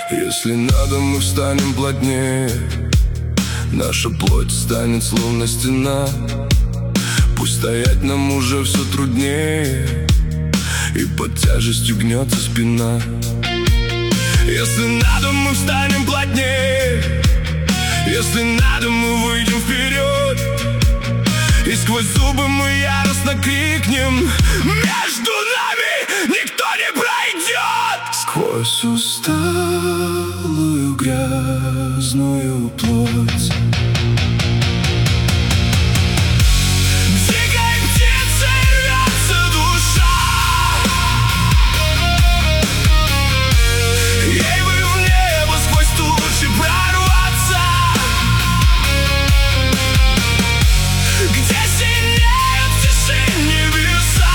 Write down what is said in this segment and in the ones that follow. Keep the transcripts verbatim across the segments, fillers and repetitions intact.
Если надо, мы встанем плотнее, наша плоть станет словно стена. Пусть стоять нам уже все труднее, и под тяжестью гнется спина. Если надо, мы встанем плотнее, если надо, мы выйдем вперед, и сквозь зубы мы яростно крикнем: между нами никто не пройдет! Сквозь усталую грязную плоть дикой птицей рвется душа. Ей бы в небо сквозь тучи прорваться, где синеют в тиши небеса.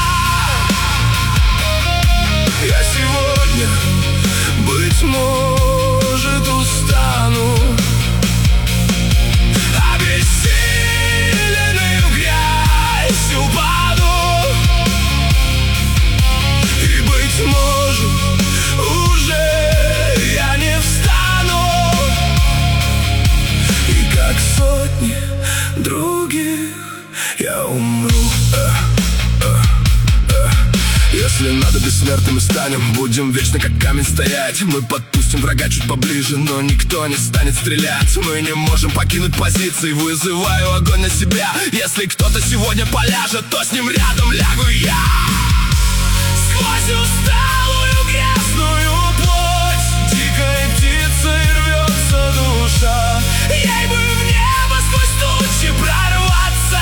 Я сегодня, быть может, устану, обессиленный в грязь упаду, и, быть может, уже я не встану, и как сотни других я умру. Если надо, бессмертными станем, будем вечно как камень стоять. Мы подпустим врага чуть поближе, но никто не станет стрелять. Мы не можем покинуть позиции, вызываю огонь на себя. Если кто-то сегодня поляжет, то с ним рядом лягу я. Сквозь усталую грязную плоть дикой птицей рвется душа. Ей бы в небо сквозь тучи прорваться,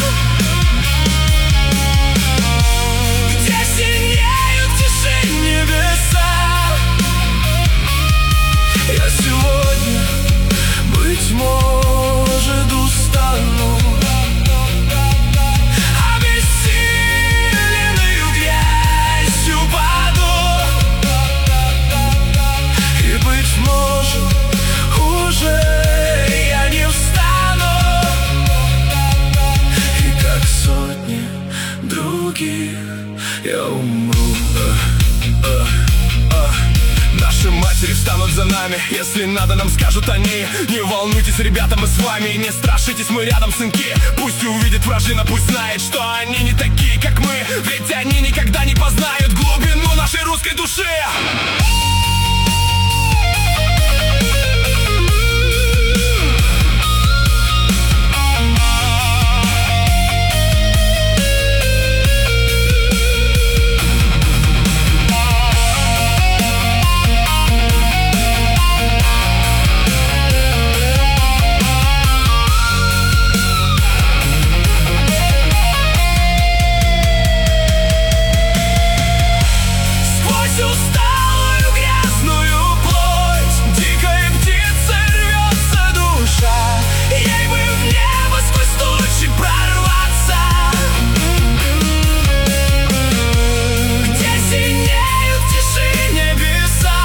где синеют в тиши небеса. Я сегодня, быть может, устану, обессиленный в грязь упаду, и, быть может, уже я не встану, и как сотни других я умру. Наши матери встанут за нами, если надо, нам скажут они: не волнуйтесь, ребята, мы с вами, не страшитесь, мы рядом, сынки. Пусть увидит вражина, пусть знает, что они не такие, как мы, ведь они никогда не познают глубину нашей русской души. Усталую грязную плоть дикой птицей рвется душа. Ей бы в небо сквозь тучи прорваться, где синеют в тиши небеса.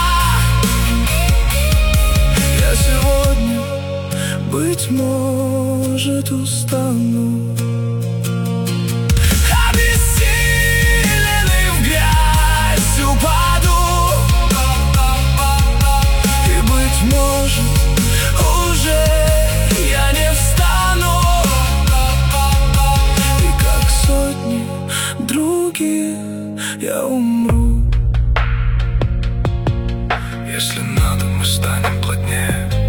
Я сегодня, быть может, устану, я умру. Если надо, мы станем плотнее,